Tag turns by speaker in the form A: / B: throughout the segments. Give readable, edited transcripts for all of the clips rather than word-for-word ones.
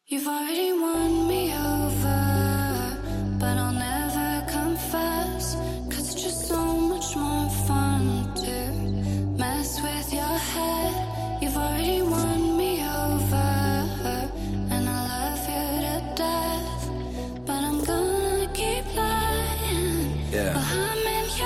A: You've already won me over, but I'll never confess, 'cause it's just so much more fun to mess with your head. You've already won me over, and I love you to death, but I'm gonna keep lying while I'm in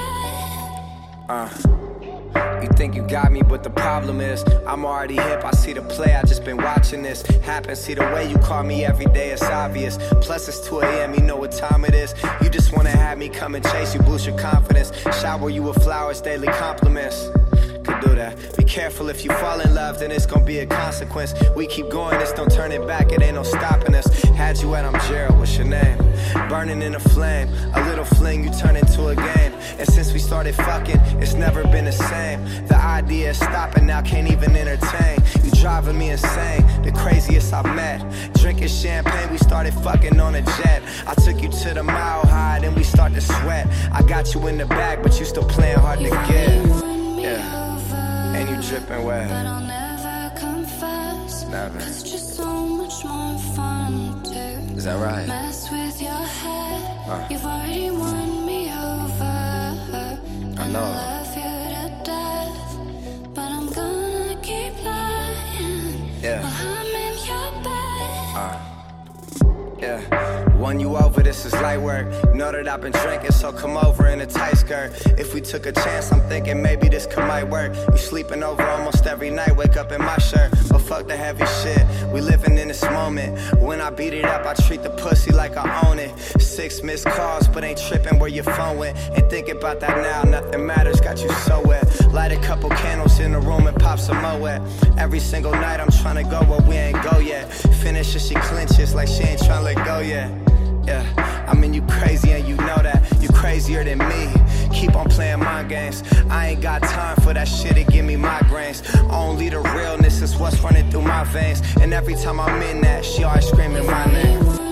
A: your bed.
B: You think you got me, but the problem is I'm already hip, I see the play, I just been watching this happen. See the way you call me every day, it's obvious. Plus it's 2 a.m., you know what time it is. You just wanna have me come and chase you, boost your confidence, shower you with flowers, daily compliments. Could do that. Be careful, if you fall in love, then it's gonna be a consequence. We keep going, it's no turning back, it ain't no stopping us. Had you at I'm Gerald, what's your name? Burning in a flame, a little fling, you turn into a game. And since we started fucking, it's never been the same. The idea of stopping now can't even entertain. You driving me insane, the craziest I've met. Drinking champagne, we started fucking on a jet. I took you to the Mile High, then we start to sweat. I got you in the bag, but you still playing hard to get. Yeah. And you dripping wet.
A: But I'll never confess.
B: Never.
A: 'Cause it's just so much more fun to
B: Is that right?
A: mess with your head. You've already won me over, and
B: know.
A: I love you to death, but I'm gonna keep lying while I'm in your bed.
B: Yeah, won you over, this is light work. Know that I've been drinking, so come over in a tight skirt. If we took a chance, I'm thinking maybe this might work. You sleeping over almost every night, wake up in my shirt. But fuck the heavy shit, we living in this moment. When I beat it up, I treat the pussy like I own it. 6 missed calls, but ain't tripping where your phone went. Ain't thinking about that now, nothing matters, got you so wet. Light a couple candles in the room and pop some more wet. Every single night I'm trying to go where we ain't go yet. Finish and she clenches like she ain't trying to let go yet. Yeah, I mean you crazy and you know that. You crazier than me, keep on playing my games. I ain't got time for that shit, it give me migraines. Only the realness is what's running through my veins. And every time I'm in that, she always screaming my name.